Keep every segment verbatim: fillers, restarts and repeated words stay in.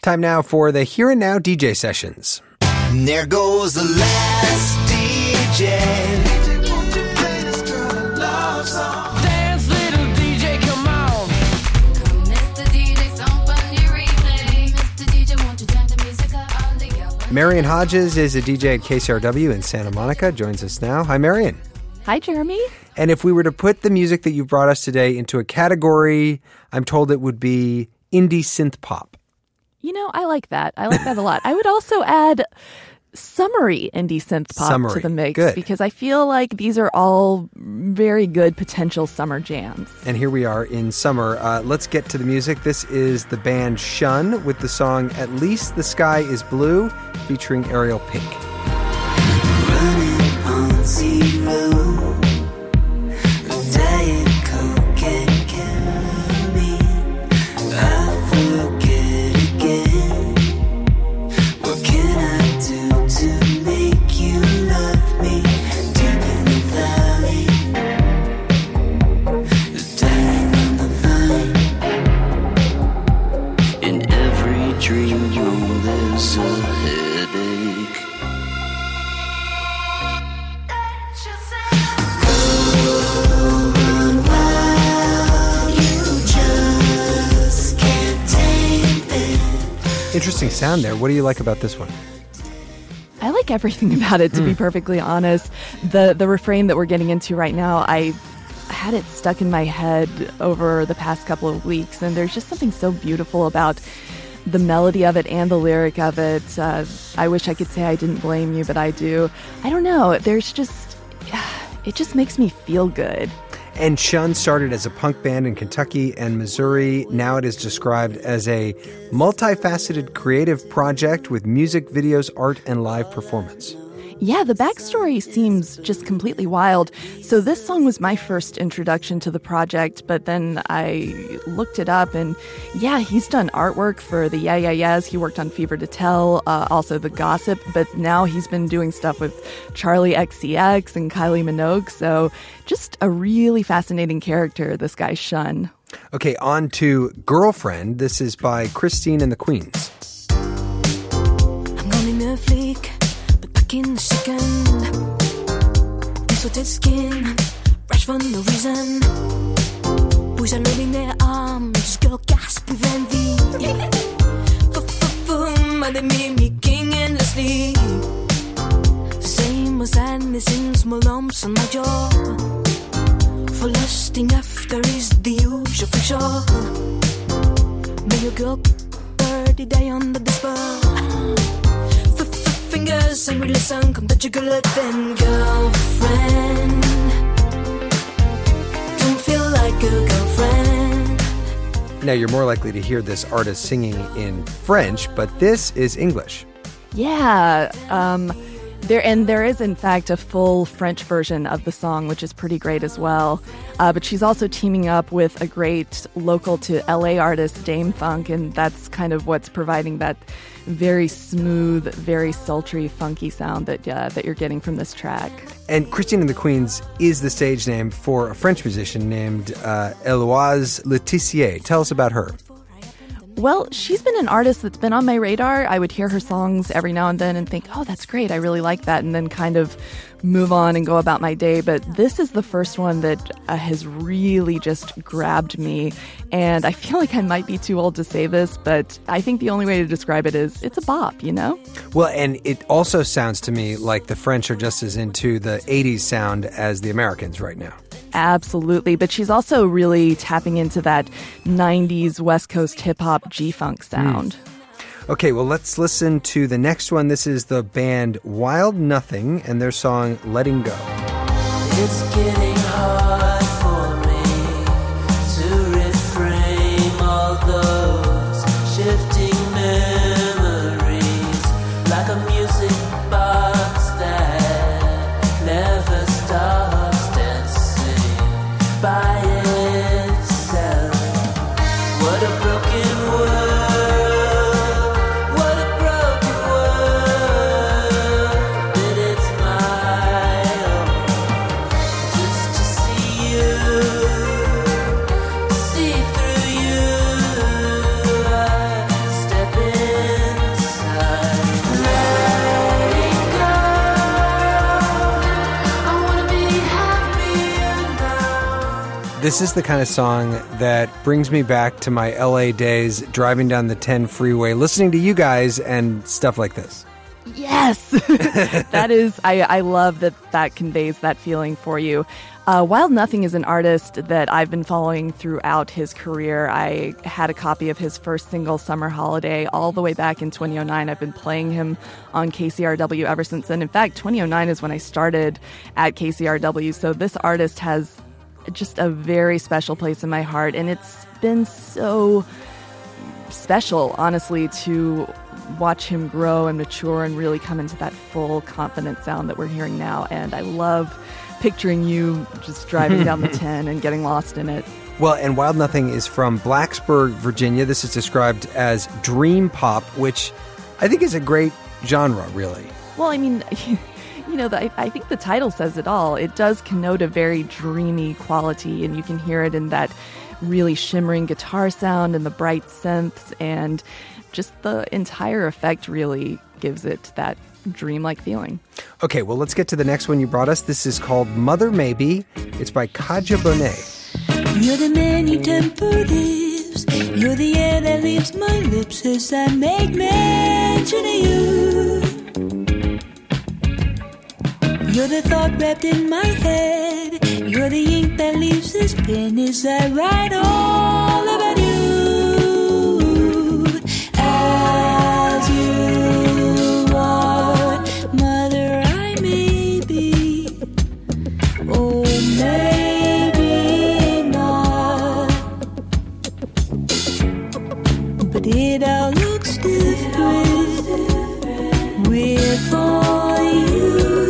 Time now for the Here and Now D J sessions. And there goes the last D J. Dance, little D J, come on. Mister D J, something you replay. Mister D J, won't you turn the music up all together? Marion Hodges is a D J at K C R W in Santa Monica, joins us now. Hi, Marion. Hi, Jeremy. And if we were to put the music that you brought us today into a category, I'm told it would be indie synth pop. You know, I like that. I like that a lot. I would also add summery indie synth pop Summery. to the mix Good. because I feel like these are all very good potential summer jams. And here we are in summer. Uh, let's get to the music. This is the band Shun with the song At Least the Sky is Blue featuring Ariel Pink. Running on zero. Diet Coke can kill me. I forget again. What can I do to make you love me? Deep in the valley, dying on the vine. In every dream room there's a headache. Interesting sound there. What do you like about this one? I like everything about it, to be perfectly honest. The the refrain that we're getting into right now, I had it stuck in my head over the past couple of weeks, and there's just something so beautiful about the melody of it and the lyric of it. Uh, I wish I could say I didn't blame you, but I do. I don't know. There's just, it just makes me feel good. And Shun started as a punk band in Kentucky and Missouri. Now it is described as a multifaceted creative project with music, videos, art, and live performance. Yeah, the backstory seems just completely wild. So this song was my first introduction to the project, but then I looked it up, and yeah, he's done artwork for the Yeah Yeah Yeahs. He worked on Fever to Tell, uh, also The Gossip, but now he's been doing stuff with Charlie X C X and Kylie Minogue. So just a really fascinating character, this guy Shun. Okay, on to Girlfriend. This is by Christine and the Queens. I'm gonna be a fleek, but back in the second. Distorted skin, rash for no reason. Boys are loading their arms, girl gasp with envy. F-f-f-boom, and they mimicking endlessly. Same as sadness in small lumps on my jaw. For lusting after is the usual fiction. May your girl thirty day under the spell. Fingers and listen, come touch your girl, then girlfriend. Don't feel like a girlfriend. Now, you're more likely to hear this artist singing in French, but this is English. Yeah, um, there and there is in fact a full French version of the song, which is pretty great as well. Uh, but she's also teaming up with a great local to L A artist, Dame Funk, and that's kind of what's providing that very smooth, very sultry, funky sound that uh, that you're getting from this track. And Christine and the Queens is the stage name for a French musician named uh, Eloise Letizier. Tell us about her. Well, she's been an artist that's been on my radar. I would hear her songs every now and then and think, oh, that's great, I really like that, and then kind of move on and go about my day. But this is the first one that uh, has really just grabbed me. And I feel like I might be too old to say this, but I think the only way to describe it is it's a bop, you know? Well, and it also sounds to me like the French are just as into the eighties sound as the Americans right now. Absolutely. But she's also really tapping into that nineties West Coast hip-hop G-funk sound. Mm. Okay, well, let's listen to the next one. This is the band Wild Nothing and their song Letting Go. It's getting hard for me to reframe all those shifting memories like a music box that never stops dancing by itself. What a broken world, what a broken world, but it's my own just to see you This is the kind of song that brings me back to my L A days, driving down the ten freeway, listening to you guys and stuff like this. Yes! That is, I, I love that that conveys that feeling for you. Uh, Wild Nothing is an artist that I've been following throughout his career. I had a copy of his first single, Summer Holiday, all the way back in twenty oh nine. I've been playing him on K C R W ever since then. In fact, twenty oh nine is when I started at K C R W, so this artist has just a very special place in my heart, and it's been so special, honestly, to watch him grow and mature and really come into that full, confident sound that we're hearing now. And I love picturing you just driving down the ten and getting lost in it. Well, and Wild Nothing is from Blacksburg, Virginia. This is described as dream pop, which I think is a great genre, really. Well, I mean, you know, I, I think the title says it all. It does connote a very dreamy quality, and you can hear it in that really shimmering guitar sound and the bright synths, and just the entire effect really gives it that dreamlike feeling. Okay, well, let's get to the next one you brought us. This is called Mother Maybe. It's by Kaja Bonet. You're the many-tempered lips. You're the air that leaves my lips as I make mention of you. You're the thought wrapped in my head. You're the ink that leaves this pen as I write all about you. As you are, mother, I may be. Oh, maybe not. But it all looks different with all you.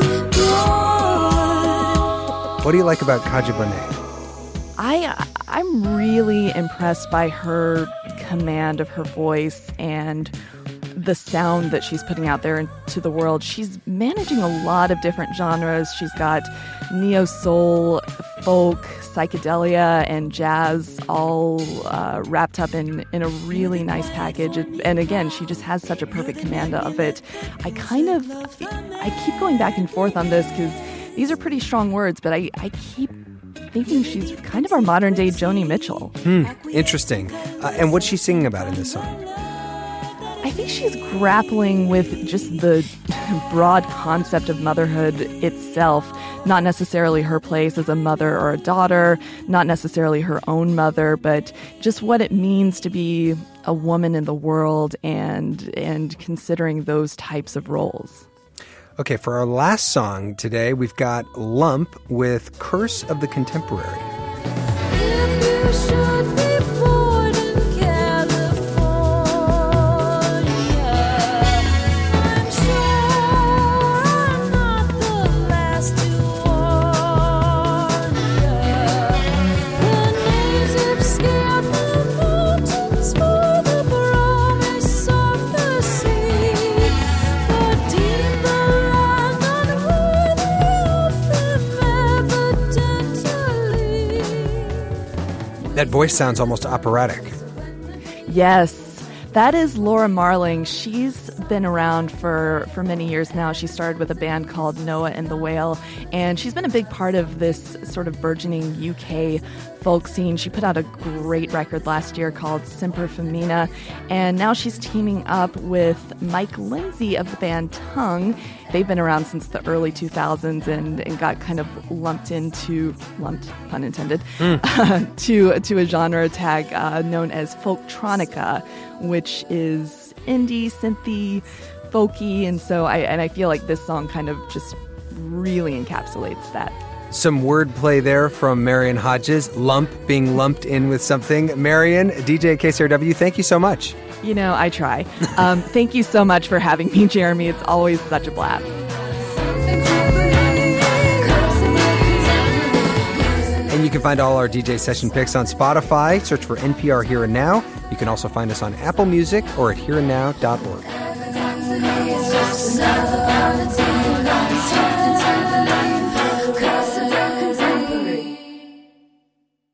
What do you like about Kaja Bonet? I, I'm really impressed by her command of her voice and the sound that she's putting out there into the world. She's managing a lot of different genres. She's got neo-soul, folk, psychedelia, and jazz all uh, wrapped up in, in a really nice package. And again, she just has such a perfect command of it. I kind of, I keep going back and forth on this because these are pretty strong words, but I, I keep thinking she's kind of our modern-day Joni Mitchell. Hmm, interesting. Uh, and what's she singing about in this song? I think she's grappling with just the broad concept of motherhood itself, not necessarily her place as a mother or a daughter, not necessarily her own mother, but just what it means to be a woman in the world and and considering those types of roles. Okay, for our last song today, we've got Lump with Curse of the Contemporary. If you should be born in California, I'm sure I'm not the last to warn ya. The native scare the mountains for the promise of the sea, but deem the land unworthy of them evidently. That voice sounds almost operatic. Yes, that is Laura Marling. She's been around for, for many years now. She started with a band called Noah and the Whale, and she's been a big part of this sort of burgeoning U K folk scene. She put out a great record last year called Semper Femina, and now she's teaming up with Mike Lindsay of the band Tongue. They've been around since the early two thousands and, and got kind of lumped into, lumped, pun intended, mm. uh, to, to a genre tag uh, known as folktronica, which is indie, synthy, folky, and so I and I feel like this song kind of just really encapsulates that. Some wordplay there from Marion Hodges, lump being lumped in with something. Marion, D J K C R W, thank you so much. You know, I try. Um, thank you so much for having me, Jeremy. It's always such a blast. And you can find all our D J session picks on Spotify. Search for N P R Here and Now. You can also find us on Apple Music or at here and now dot org. It's just another